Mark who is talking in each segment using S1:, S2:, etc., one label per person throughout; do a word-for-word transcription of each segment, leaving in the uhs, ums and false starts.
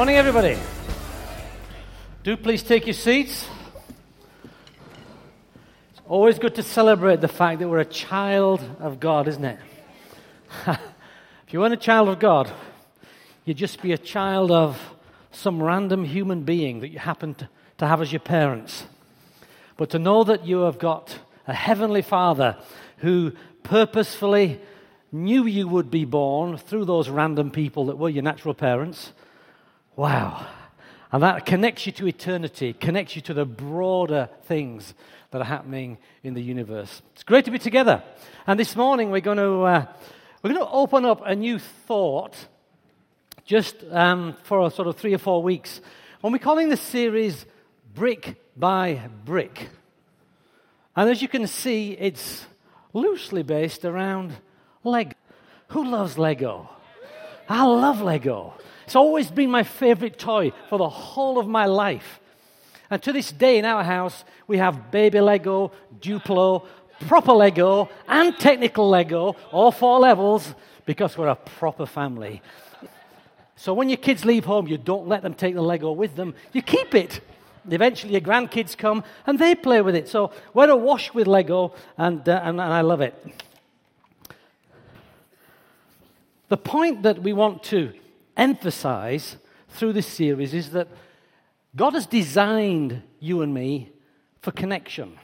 S1: Morning, everybody. Do please take your seats. It's always good to celebrate the fact that we're a child of God, isn't it? If you weren't a child of God, you'd just be a child of some random human being that you happen to, to have as your parents. But to know that you have got a heavenly Father who purposefully knew you would be born through those random people that were your natural parents, wow. And that connects you to eternity, connects you to the broader things that are happening in the universe. It's great to be together. And this morning we're going to uh, we're going to open up a new thought just um, for a sort of three or four weeks. And we're calling this series Brick by Brick. And as you can see, it's loosely based around Lego. Who loves Lego? I love Lego. It's always been my favorite toy for the whole of my life. And to this day in our house, we have baby Lego, Duplo, proper Lego, and technical Lego, all four levels, because we're a proper family. So when your kids leave home, you don't let them take the Lego with them. You keep it. Eventually your grandkids come and they play with it. So we're awash with Lego, and, uh, and, and I love it. The point that we want to emphasize through this series is that God has designed you and me for connection.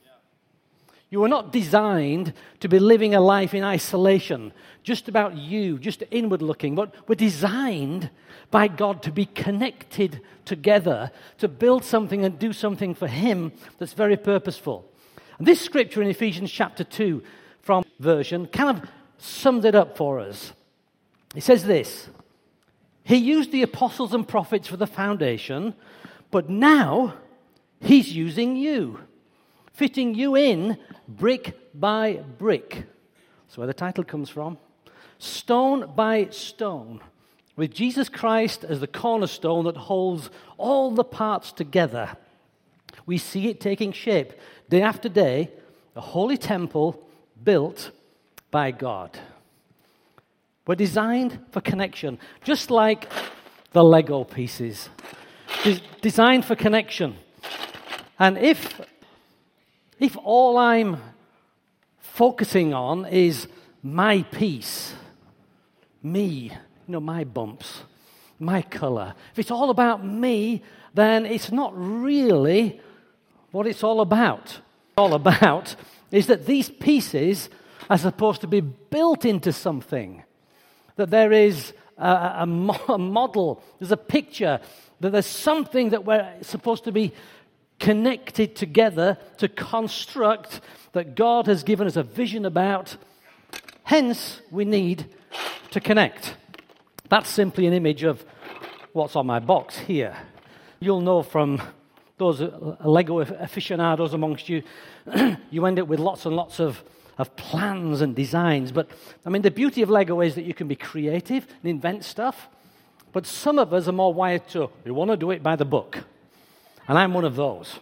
S1: You were not designed to be living a life in isolation, just about you, just inward looking, but we're designed by God to be connected together, to build something and do something for Him that's very purposeful. And this scripture in Ephesians chapter two from version kind of sums it up for us. It says this: He used the apostles and prophets for the foundation, but now He's using you, fitting you in brick by brick. That's where the title comes from. Stone by stone, with Jesus Christ as the cornerstone that holds all the parts together. We see it taking shape day after day, a holy temple built by God. We're designed for connection, just like the Lego pieces. Des- designed for connection. And if, if all I'm focusing on is my piece, me, you know, my bumps, my color, if it's all about me, then it's not really what it's all about. All about is that these pieces are supposed to be built into something. That there is a, a, a model, there's a picture, that there's something that we're supposed to be connected together to construct, that God has given us a vision about. Hence, we need to connect. That's simply an image of what's on my box here. You'll know from those Lego aficionados amongst you, you end up with lots and lots of of plans and designs. But, I mean, the beauty of Lego is that you can be creative and invent stuff, but some of us are more wired to, we want to do it by the book. And I'm one of those.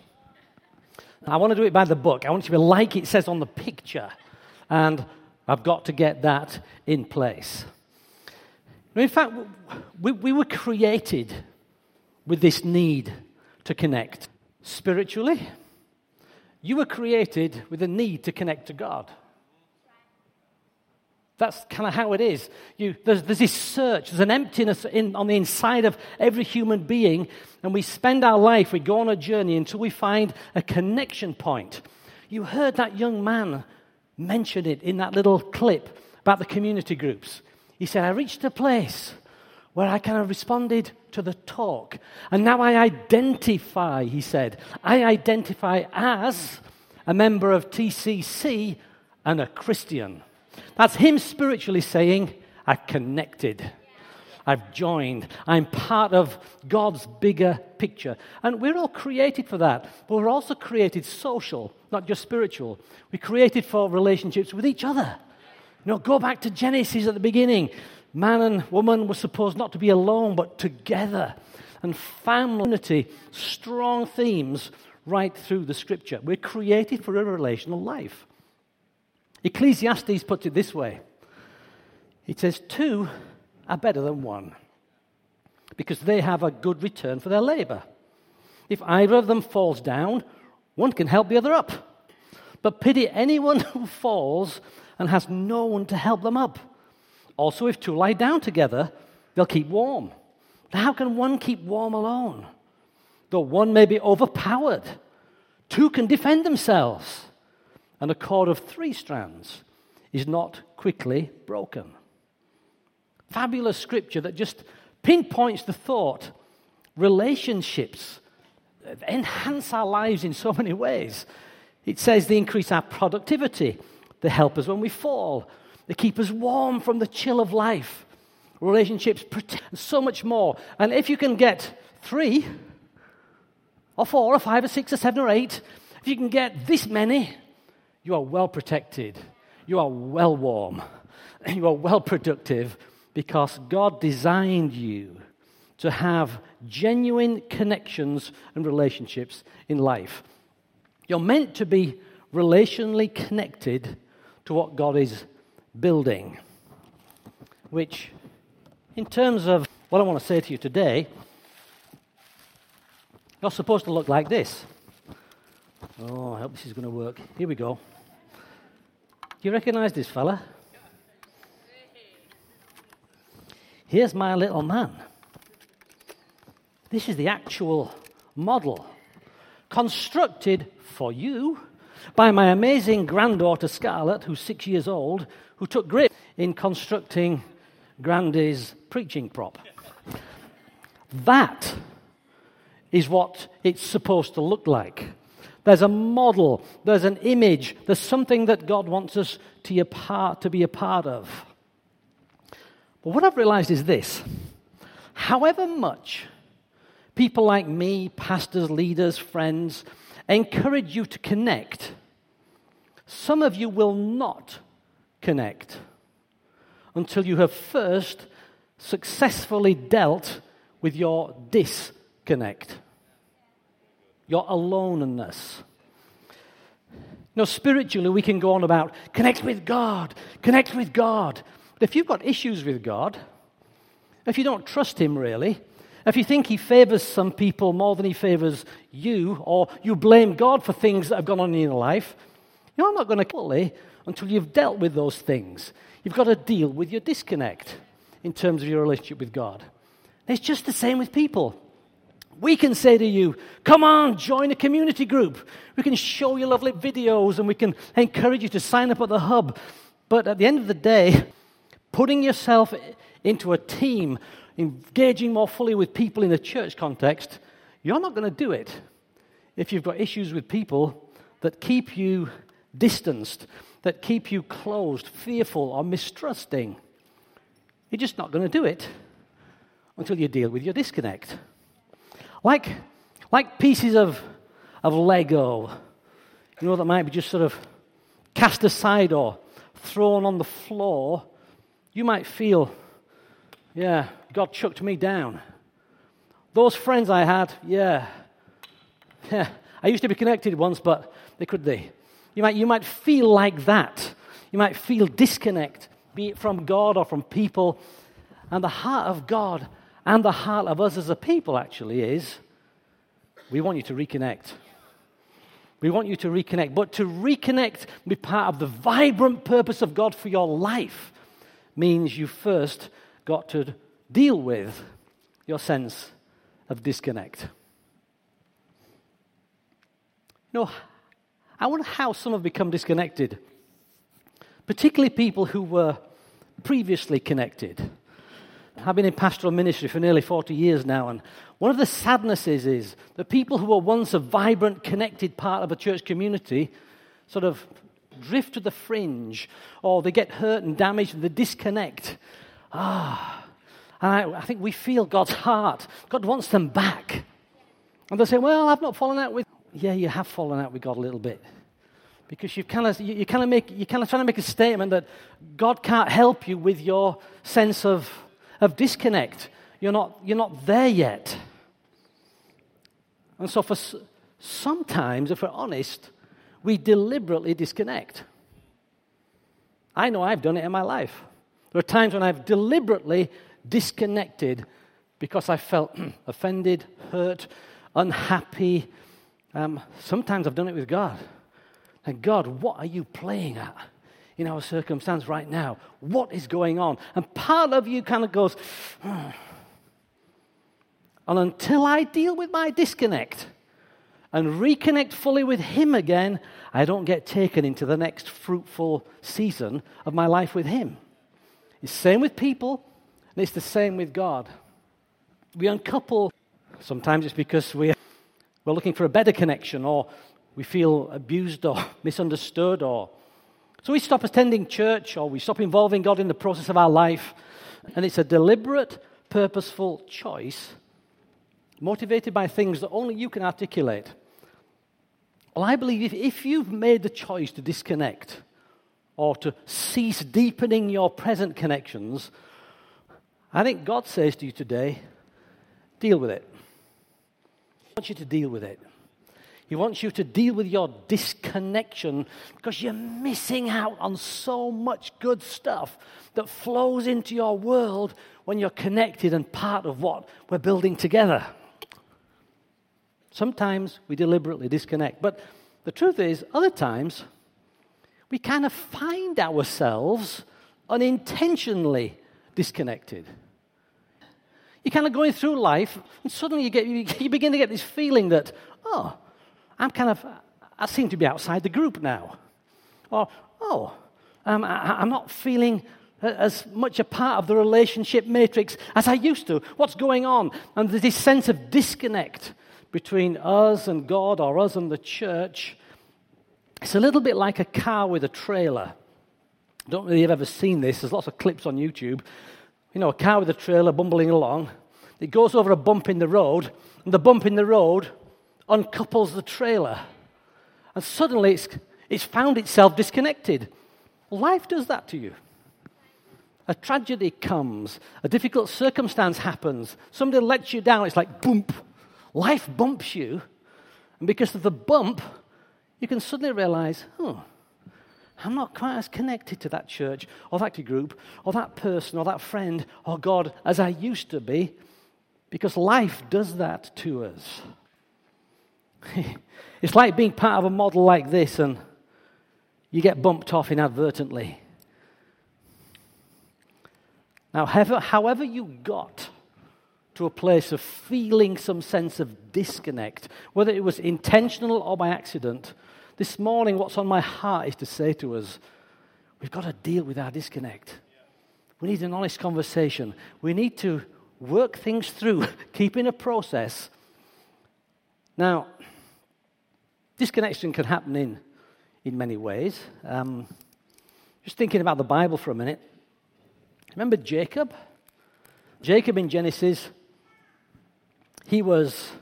S1: I want to do it by the book. I want it to be like it says on the picture, and I've got to get that in place. In fact, we, we were created with this need to connect. Spiritually, you were created with a need to connect to God. That's kind of how it is. You, there's, there's this search, there's an emptiness in, on the inside of every human being, and we spend our life, we go on a journey until we find a connection point. You heard that young man mention it in that little clip about the community groups. He said, I reached a place where I kind of responded to the talk. And now I identify, he said, I identify as a member of T C C and a Christian. That's him spiritually saying, I've connected. I've joined. I'm part of God's bigger picture. And we're all created for that. But we're also created social, not just spiritual. We're created for relationships with each other. You know, go back to Genesis at the beginning. Man and woman were supposed not to be alone, but together. And family, strong themes right through the Scripture. We're created for a relational life. Ecclesiastes puts it this way. It says, two are better than one, because they have a good return for their labor. If either of them falls down, one can help the other up. But pity anyone who falls and has no one to help them up. Also, if two lie down together, they'll keep warm. How can one keep warm alone? Though one may be overpowered, two can defend themselves. And a cord of three strands is not quickly broken. Fabulous scripture that just pinpoints the thought. Relationships enhance our lives in so many ways. It says they increase our productivity. They help us when we fall. They keep us warm from the chill of life. Relationships protect, and so much more. And if you can get three, or four, or five, or six, or seven, or eight, if you can get this many, you are well protected. You are well warm. You are well productive because God designed you to have genuine connections and relationships in life. You're meant to be relationally connected to what God is building, which, in terms of what I want to say to you today, you're supposed to look like this. Oh, I hope this is going to work. Here we go. Do you recognize this fella? Here's my little man. This is the actual model, constructed for you by my amazing granddaughter Scarlett, who's six years old, who took grip in constructing Grandy's preaching prop. That is what it's supposed to look like. There's a model, there's an image, there's something that God wants us to, a part, to be a part of. But what I've realized is this. However much people like me, pastors, leaders, friends, encourage you to connect, some of you will not connect until you have first successfully dealt with your disconnect, your aloneness. You know, spiritually, we can go on about connect with God, connect with God. But if you've got issues with God, if you don't trust Him really, if you think He favors some people more than He favors you, or you blame God for things that have gone on in your life, you're not going to fully until you've dealt with those things. You've got to deal with your disconnect in terms of your relationship with God. It's just the same with people. We can say to you, come on, join a community group. We can show you lovely videos and we can encourage you to sign up at the hub. But at the end of the day, putting yourself into a team, engaging more fully with people in a church context, you're not going to do it if you've got issues with people that keep you distanced, that keep you closed, fearful, or mistrusting. You're just not going to do it until you deal with your disconnect. Like, like pieces of, of Lego, you know, that might be just sort of cast aside or thrown on the floor. You might feel, yeah, God chucked me down. Those friends I had, yeah, yeah, I used to be connected once, but they could they. You might, you might feel like that. You might feel disconnect, be it from God or from people. And the heart of God and the heart of us as a people actually is, we want you to reconnect. We want you to reconnect. But to reconnect, be part of the vibrant purpose of God for your life, means you first got to deal with your sense of disconnect. You know, I wonder how some have become disconnected, particularly people who were previously connected. I've been in pastoral ministry for nearly forty years now, and one of the sadnesses is that people who were once a vibrant, connected part of a church community sort of drift to the fringe, or they get hurt and damaged, and they disconnect. Ah, and I, I think we feel God's heart. God wants them back. And they say, well, I've not fallen out with... Yeah, you have fallen out with God a little bit. Because you've kind of, you, you kind of make, you're kind of trying to make a statement that God can't help you with your sense of, of disconnect. You're not, you're not there yet. And so for sometimes, if we're honest, we deliberately disconnect. I know I've done it in my life. There are times when I've deliberately disconnected because I felt offended, hurt, unhappy. Um, sometimes I've done it with God. And God, what are you playing at in our circumstance right now? What is going on? And part of you kind of goes, oh. And until I deal with my disconnect and reconnect fully with Him again, I don't get taken into the next fruitful season of my life with Him. It's the same with people, and it's the same with God. We uncouple. Sometimes it's because we're, we're looking for a better connection, or we feel abused or misunderstood, or so we stop attending church, or we stop involving God in the process of our life. And it's a deliberate, purposeful choice motivated by things that only you can articulate. Well, I believe if, if you've made the choice to disconnect or to cease deepening your present connections, I think God says to you today, deal with it. He wants you to deal with it. He wants you to deal with your disconnection because you're missing out on so much good stuff that flows into your world when you're connected and part of what we're building together. Sometimes we deliberately disconnect, but the truth is, other times, we kind of find ourselves unintentionally disconnected. You're kind of going through life, and suddenly you get you begin to get this feeling that, oh, I'm kind of, I seem to be outside the group now. Or, oh, um, I, I'm not feeling as much a part of the relationship matrix as I used to. What's going on? And there's this sense of disconnect between us and God, or us and the church. It's a little bit like a car with a trailer. I don't really have ever seen this. There's lots of clips on YouTube. You know, a car with a trailer bumbling along. It goes over a bump in the road, and the bump in the road uncouples the trailer. And suddenly it's, it's found itself disconnected. Life does that to you. A tragedy comes. A difficult circumstance happens. Somebody lets you down. It's like, boom. Life bumps you, and because of the bump, you can suddenly realize, oh, I'm not quite as connected to that church, or that group, or that person, or that friend, or God as I used to be, because life does that to us. It's like being part of a model like this, and you get bumped off inadvertently. Now, however, however you got to a place of feeling some sense of disconnect, whether it was intentional or by accident, this morning what's on my heart is to say to us, we've got to deal with our disconnect. We need an honest conversation. We need to work things through, keeping a process. Now, disconnection can happen in, in many ways. Um, just thinking about the Bible for a minute. Remember Jacob? Jacob in Genesis, he was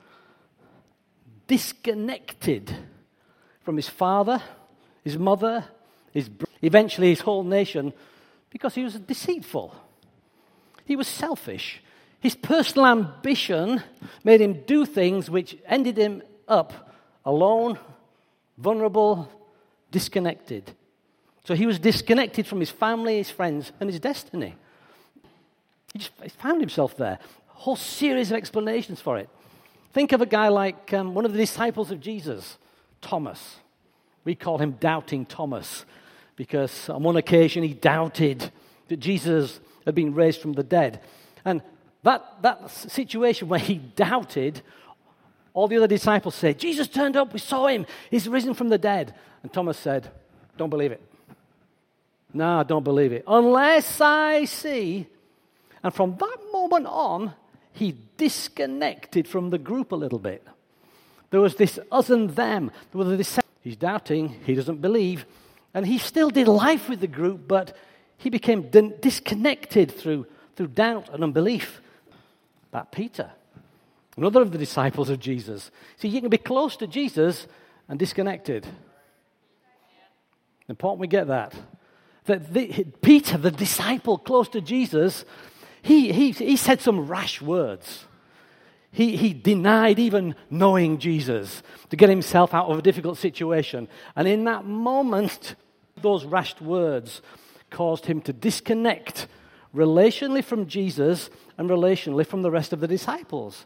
S1: disconnected from his father, his mother, his eventually his whole nation, because he was deceitful. He was selfish. His personal ambition made him do things which ended him up alone, vulnerable, disconnected. So he was disconnected from his family, his friends, and his destiny. He just he found himself there. A whole series of explanations for it. Think of a guy like um, one of the disciples of Jesus, Thomas. We call him Doubting Thomas because on one occasion he doubted that Jesus had been raised from the dead. And that, that situation where he doubted, all the other disciples said, Jesus turned up, we saw him, he's risen from the dead. And Thomas said, don't believe it. No, I don't believe it. Unless I see. And from that moment on, he disconnected from the group a little bit. There was this us and them. There was this, he's doubting, he doesn't believe. And he still did life with the group, but he became disconnected through, through doubt and unbelief. That Peter, another of the disciples of Jesus. See, you can be close to Jesus and disconnected. Important we get that. That the, Peter, the disciple close to Jesus, he, he, he said some rash words. He, he denied even knowing Jesus to get himself out of a difficult situation. And in that moment, those rash words caused him to disconnect relationally from Jesus and relationally from the rest of the disciples.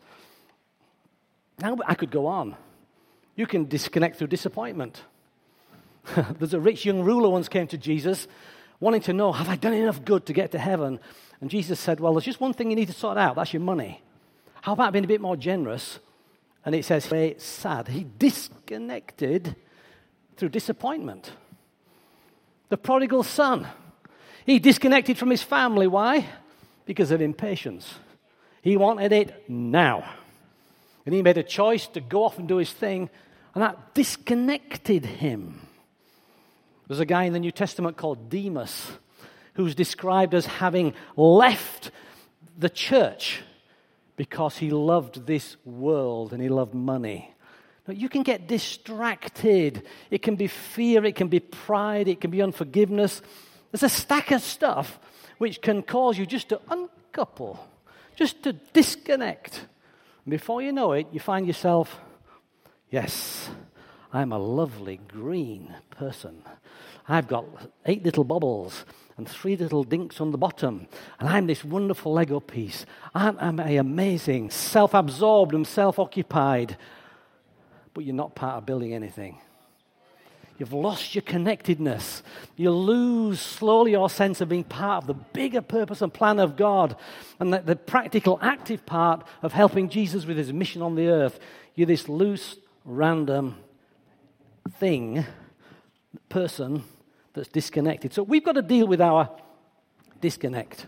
S1: Now, I could go on. You can disconnect through disappointment. There's a rich young ruler once came to Jesus wanting to know, have I done enough good to get to heaven? And Jesus said, well, there's just one thing you need to sort out. That's your money. How about being a bit more generous? And it says, it's sad. He disconnected through disappointment. The prodigal son. He disconnected from his family. Why? Because of impatience. He wanted it now. And he made a choice to go off and do his thing, and that disconnected him. There's a guy in the New Testament called Demas, who's described as having left the church because he loved this world and he loved money. Now, you can get distracted. It can be fear, it can be pride, it can be unforgiveness. There's a stack of stuff which can cause you just to uncouple, just to disconnect. And before you know it, you find yourself, yes, I'm a lovely green person. I've got eight little bubbles and three little dinks on the bottom. And I'm this wonderful Lego piece. I'm, I'm amazing, self-absorbed and self-occupied. But you're not part of building anything. You've lost your connectedness. You lose slowly your sense of being part of the bigger purpose and plan of God and the, the practical, active part of helping Jesus with his mission on the earth. You're this loose, random thing, person that's disconnected. So we've got to deal with our disconnect.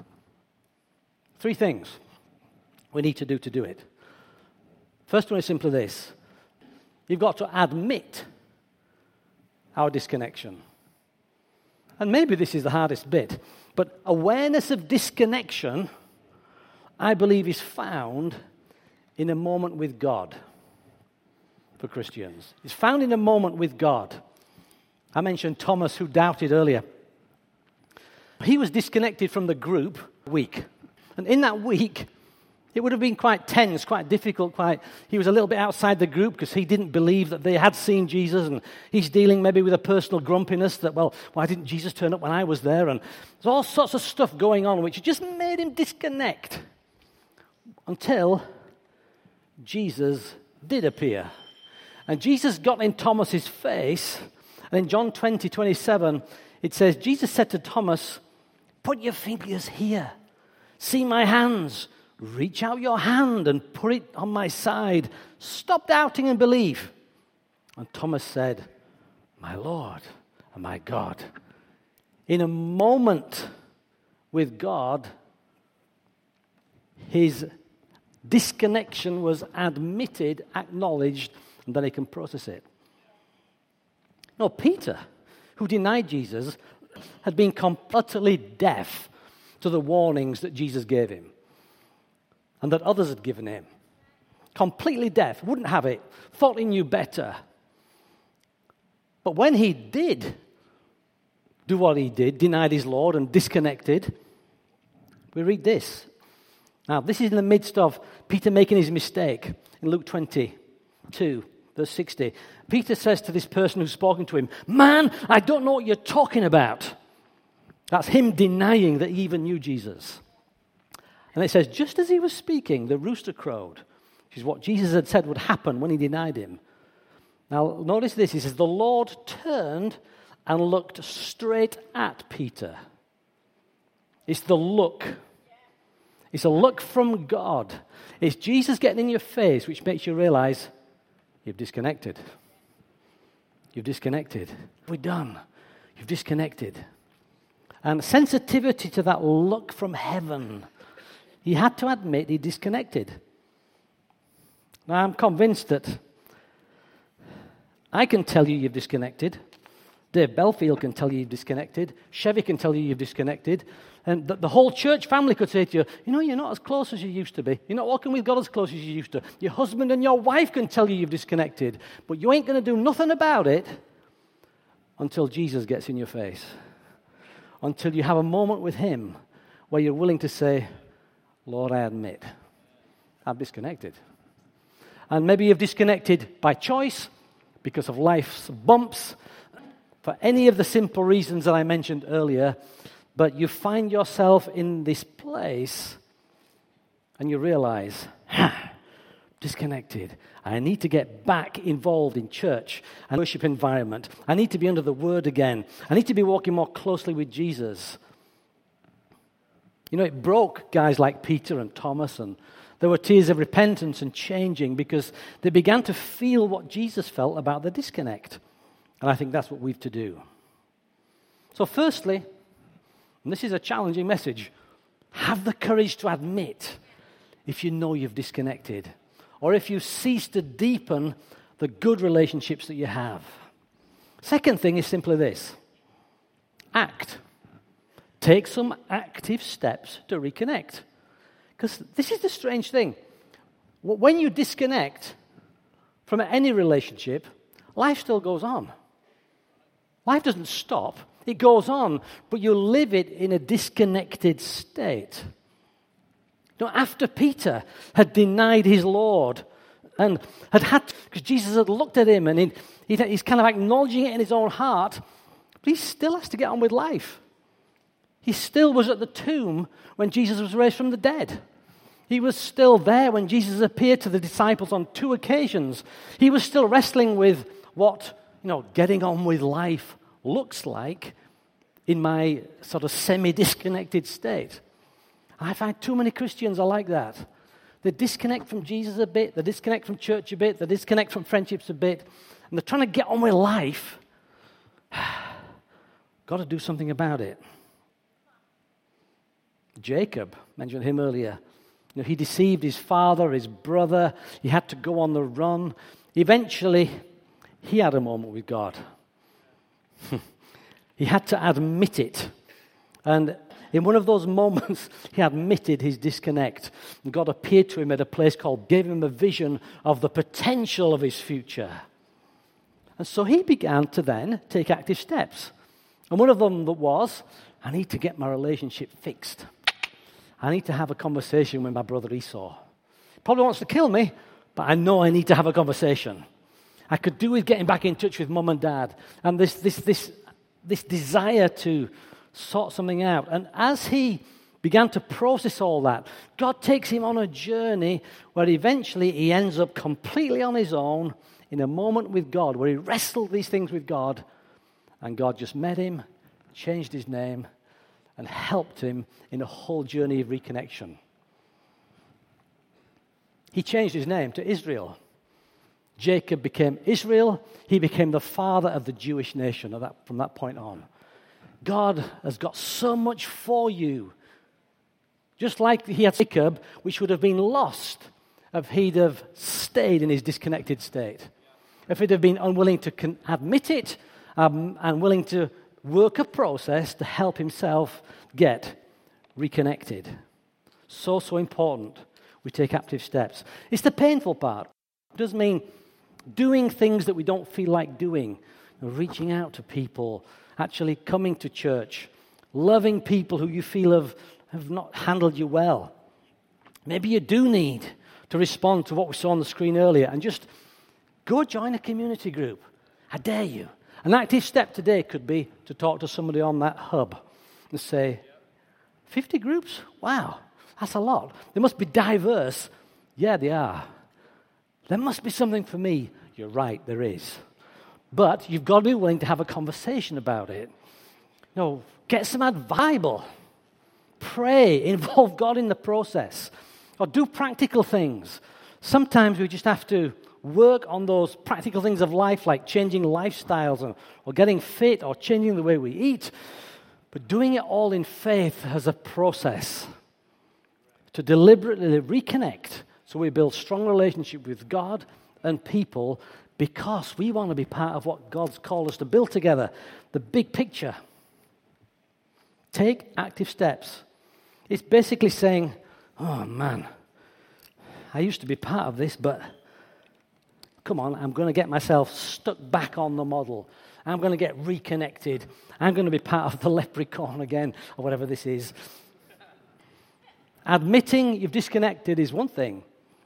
S1: Three things we need to do to do it. First one is simply this. You've got to admit our disconnection. And maybe this is the hardest bit, but awareness of disconnection, I believe, is found in a moment with God for Christians. It's found in a moment with God. I mentioned Thomas, who doubted earlier. He was disconnected from the group a week. And in that week, it would have been quite tense, quite difficult, quite... He was a little bit outside the group because he didn't believe that they had seen Jesus, and he's dealing maybe with a personal grumpiness that, well, why didn't Jesus turn up when I was there? And there's all sorts of stuff going on which just made him disconnect until Jesus did appear. And Jesus got in Thomas's face, and in John twenty, twenty-seven, it says, Jesus said to Thomas, put your fingers here. See my hands. Reach out your hand and put it on my side. Stop doubting and believe. And Thomas said, my Lord and my God. In a moment with God, his disconnection was admitted, acknowledged, and then he can process it. No, Peter, who denied Jesus, had been completely deaf to the warnings that Jesus gave him and that others had given him. Completely deaf, wouldn't have it, thought he knew better. But when he did do what he did, denied his Lord and disconnected, we read this. Now, this is in the midst of Peter making his mistake in Luke twenty-two, verse sixty. Peter says to this person who's spoken to him, man, I don't know what you're talking about. That's him denying that he even knew Jesus. And it says, just as he was speaking, the rooster crowed, which is what Jesus had said would happen when he denied him. Now, notice this. He says, the Lord turned and looked straight at Peter. It's the look. It's a look from God. It's Jesus getting in your face, which makes you realize you've disconnected. You've disconnected. We're done. You've disconnected. And sensitivity to that look from heaven, he had to admit he disconnected. Now, I'm convinced that I can tell you you've disconnected. Dave Belfield can tell you you've disconnected. Chevy can tell you you've disconnected. And the, the whole church family could say to you, you know, you're not as close as you used to be. You're not walking with God as close as you used to. Your husband and your wife can tell you you've disconnected. But you ain't going to do nothing about it until Jesus gets in your face. Until you have a moment with him where you're willing to say, Lord, I admit, I've disconnected. And maybe you've disconnected by choice, because of life's bumps, for any of the simple reasons that I mentioned earlier, but you find yourself in this place and you realize, ha, disconnected. I need to get back involved in church and worship environment. I need to be under the Word again. I need to be walking more closely with Jesus. You know, it broke guys like Peter and Thomas, and there were tears of repentance and changing because they began to feel what Jesus felt about the disconnect. And I think that's what we've to do. So firstly, and this is a challenging message, have the courage to admit if you know you've disconnected, or if you cease to deepen the good relationships that you have. Second thing is simply this: act. Take some active steps to reconnect. Because this is the strange thing. When you disconnect from any relationship, life still goes on. Life doesn't stop. It goes on, but you live it in a disconnected state. You know, after Peter had denied his Lord and had had, because Jesus had looked at him and he, he, he's kind of acknowledging it in his own heart, but he still has to get on with life. He still was at the tomb when Jesus was raised from the dead. He was still there when Jesus appeared to the disciples on two occasions. He was still wrestling with what, you know, getting on with life looks like in my sort of semi-disconnected state. I find too many Christians are like that. They disconnect from Jesus a bit, they disconnect from church a bit, they disconnect from friendships a bit, and they're trying to get on with life. Got to do something about it. Jacob, mentioned him earlier. You know, he deceived his father, his brother. He had to go on the run. Eventually, he had a moment with God. He had to admit it. And in one of those moments, he admitted his disconnect. And God appeared to him at a place called, gave him a vision of the potential of his future. And so he began to then take active steps. And one of them was, I need to get my relationship fixed. I need to have a conversation with my brother Esau. He probably wants to kill me, but I know I need to have a conversation. I could do with getting back in touch with mum and dad. And this, this, this, this desire to sort something out. And as he began to process all that, God takes him on a journey where eventually he ends up completely on his own in a moment with God, where he wrestled these things with God, and God just met him, changed his name, and helped him in a whole journey of reconnection. He changed his name to Israel. Jacob became Israel. He became the father of the Jewish nation from that point on. God has got so much for you. Just like he had Jacob, which would have been lost if he'd have stayed in his disconnected state. If he'd have been unwilling to con- admit it um, and willing to work a process to help himself get reconnected. So, so important we take active steps. It's the painful part. It does mean doing things that we don't feel like doing, reaching out to people, actually coming to church, loving people who you feel have, have not handled you well. Maybe you do need to respond to what we saw on the screen earlier and just go join a community group. I dare you. An active step today could be to talk to somebody on that hub and say, fifty groups? Wow, that's a lot. They must be diverse. Yeah, they are. There must be something for me. You're right, there is. But you've got to be willing to have a conversation about it. You know, get some Bible. Pray. Involve God in the process. Or do practical things. Sometimes we just have to work on those practical things of life, like changing lifestyles or, or getting fit or changing the way we eat. But doing it all in faith as a process to deliberately reconnect so we build strong relationship with God and people because we want to be part of what God's called us to build together, the big picture. Take active steps. It's basically saying, oh man, I used to be part of this, but come on, I'm going to get myself stuck back on the model. I'm going to get reconnected. I'm going to be part of the leprechaun again, or whatever this is. Admitting you've disconnected is one thing.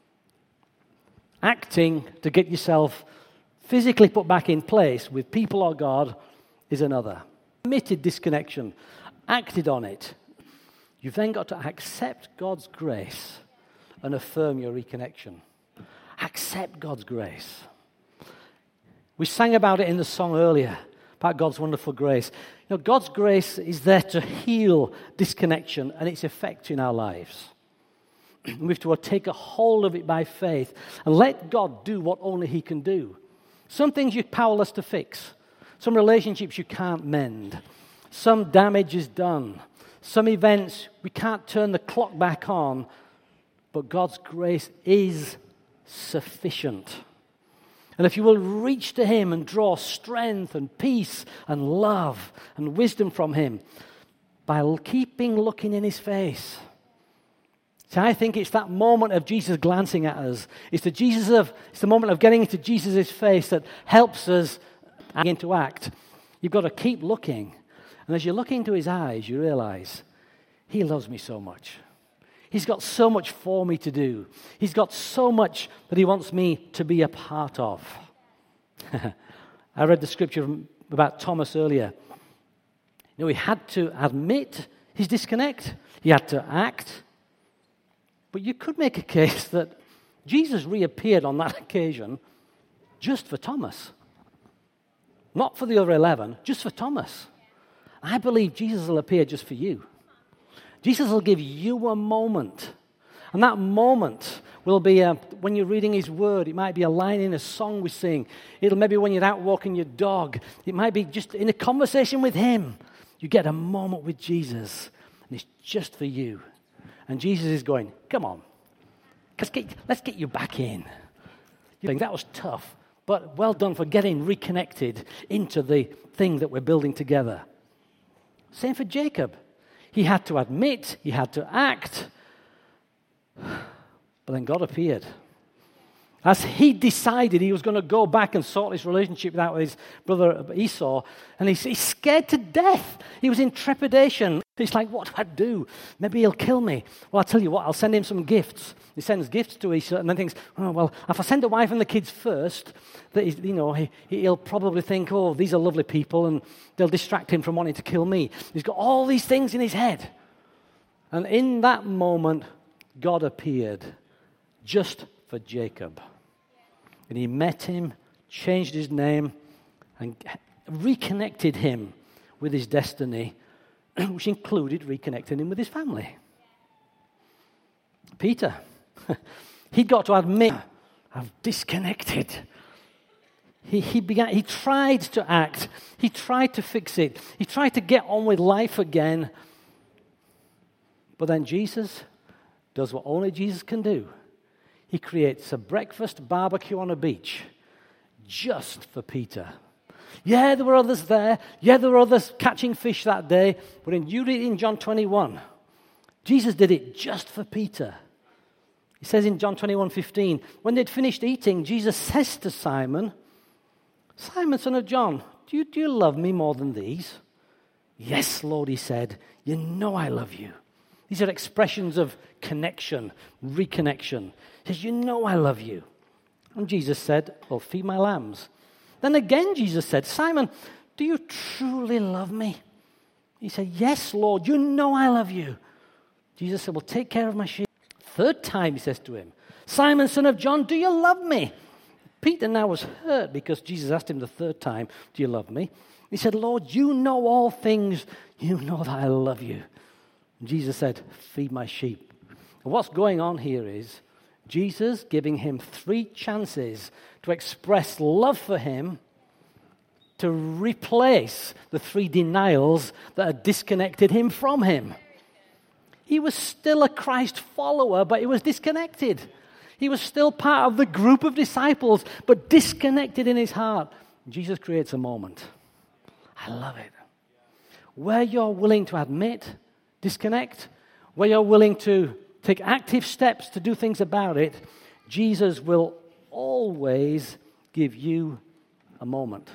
S1: Acting to get yourself physically put back in place with people or God is another. Admitted disconnection. acted on it, you've then got to accept God's grace and affirm your reconnection. Accept God's grace. We sang about it in the song earlier, about God's wonderful grace. You know, God's grace is there to heal disconnection and its effect in our lives. We have to take a hold of it by faith and let God do what only He can do. Some things you're powerless to fix. Some relationships you can't mend. Some damage is done. Some events we can't turn the clock back on. But God's grace is sufficient. And if you will reach to Him and draw strength and peace and love and wisdom from Him by keeping looking in His face. So I think it's that moment of Jesus glancing at us. It's the Jesus of it's the moment of getting into Jesus' face that helps us begin to act. You've got to keep looking. And as you look into His eyes, you realize He loves me so much. He's got so much for me to do. He's got so much that He wants me to be a part of. I read the scripture about Thomas earlier. You know, he had to admit his disconnect. He had to act. But you could make a case that Jesus reappeared on that occasion just for Thomas. Not for the other eleven, just for Thomas. I believe Jesus will appear just for you. Jesus will give you a moment. And that moment will be a, when you're reading His Word. It might be a line in a song we sing. It'll maybe when you're out walking your dog. It might be just in a conversation with Him. You get a moment with Jesus. And it's just for you. And Jesus is going, come on. Let's get, let's get you back in. You think that was tough. But well done for getting reconnected into the thing that we're building together. Same for Jacob. He had to admit, he had to act, but then God appeared. As he decided he was going to go back and sort this relationship out with his brother Esau, and he's, he's scared to death. He was in trepidation. He's like, what do I do? Maybe he'll kill me. Well, I'll tell you what, I'll send him some gifts. He sends gifts to Esau, and then thinks, oh, well, if I send the wife and the kids first, that he's, you know, he, he'll probably think, oh, these are lovely people, and they'll distract him from wanting to kill me. He's got all these things in his head. And in that moment, God appeared just for Jacob. And He met him, changed his name, and reconnected him with his destiny, which included reconnecting him with his family. Peter, he'd got to admit, I've disconnected. He, he began. He tried to act. He tried to fix it. He tried to get on with life again. But then Jesus does what only Jesus can do. He creates a breakfast barbecue on a beach just for Peter. Yeah, there were others there. Yeah, there were others catching fish that day. But in, you read in John twenty-one, Jesus did it just for Peter. He says in John twenty-one fifteen, when they'd finished eating, Jesus says to Simon, Simon, son of John, do you, do you love me more than these? Yes, Lord, he said, you know I love you. These are expressions of connection, reconnection. He says, you know I love you. And Jesus said, well, feed my lambs. Then again Jesus said, Simon, do you truly love me? He said, yes, Lord, you know I love you. Jesus said, well, take care of my sheep. Third time he says to him, Simon, son of John, do you love me? Peter now was hurt because Jesus asked him the third time, do you love me? He said, Lord, you know all things. You know that I love you. And Jesus said, feed my sheep. And what's going on here is Jesus giving him three chances to express love for him, to replace the three denials that had disconnected him from him. He was still a Christ follower, but he was disconnected. He was still part of the group of disciples, but disconnected in his heart. Jesus creates a moment. I love it. Where you're willing to admit, disconnect, where you're willing to take active steps to do things about it, Jesus will always give you a moment.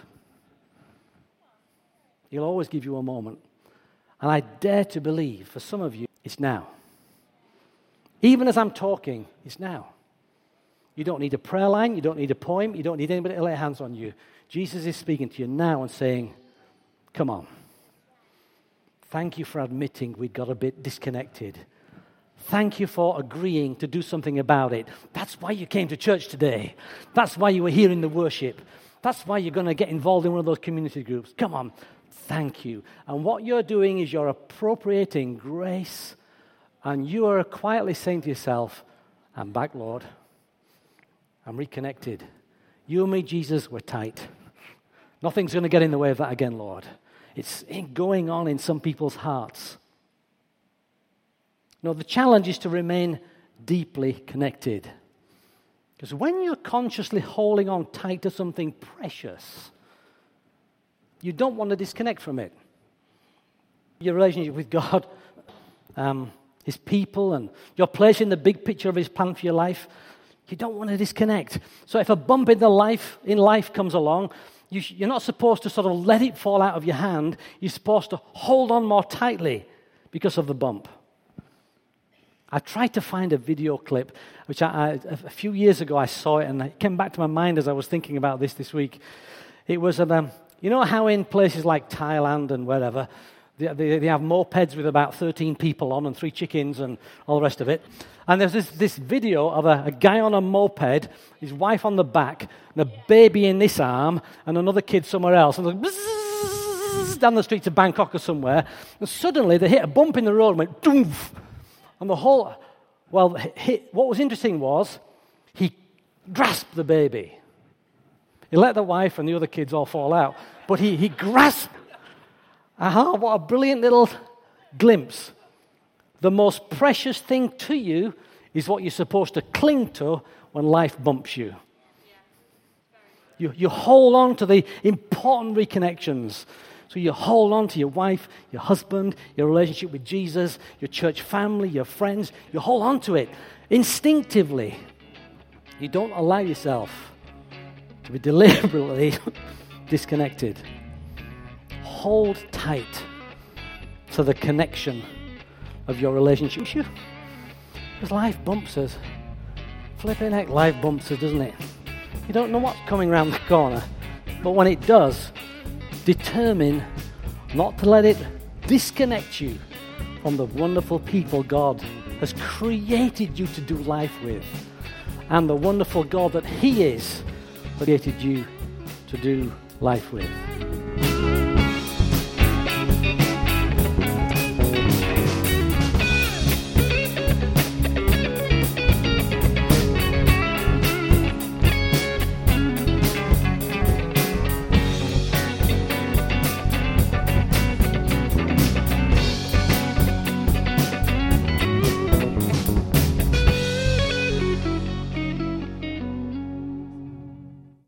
S1: He'll always give you a moment. And I dare to believe, for some of you, it's now. Even as I'm talking, it's now. You don't need a prayer line, you don't need a poem, you don't need anybody to lay hands on you. Jesus is speaking to you now and saying, come on. Thank you for admitting we got a bit disconnected. Thank you for agreeing to do something about it. That's why you came to church today. That's why you were here in the worship. That's why you're going to get involved in one of those community groups. Come on. Thank you. And what you're doing is you're appropriating grace, and you are quietly saying to yourself, I'm back, Lord. I'm reconnected. You and me, Jesus, we're tight. Nothing's going to get in the way of that again, Lord. It's going on in some people's hearts. No, the challenge is to remain deeply connected. Because when you're consciously holding on tight to something precious, you don't want to disconnect from it. Your relationship with God, um, His people, and your place in the big picture of His plan for your life, you don't want to disconnect. So if a bump in the life in life comes along, you sh- you're not supposed to sort of let it fall out of your hand. You're supposed to hold on more tightly because of the bump. I tried to find a video clip, which I, I, a few years ago I saw it, and it came back to my mind as I was thinking about this this week. It was, um, you know how in places like Thailand and wherever, they, they, they have mopeds with about thirteen people on and three chickens and all the rest of it. And there's this, this video of a, a guy on a moped, his wife on the back, and a baby in this arm, and another kid somewhere else. And they're down the street to Bangkok or somewhere, and suddenly they hit a bump in the road and went, doof. And the whole, well, he, what was interesting was he grasped the baby. He let the wife and the other kids all fall out, but he, he grasped. Aha, what a brilliant little glimpse. The most precious thing to you is what you're supposed to cling to when life bumps you. You, you hold on to the important reconnections. So you hold on to your wife, your husband, your relationship with Jesus, your church family, your friends. You hold on to it instinctively. You don't allow yourself to be deliberately disconnected. Hold tight to the connection of your relationship. Because life bumps us. Flipping heck, life bumps us, doesn't it? You don't know what's coming around the corner. But when it does, determine not to let it disconnect you from the wonderful people God has created you to do life with, and the wonderful God that He is created you to do life with.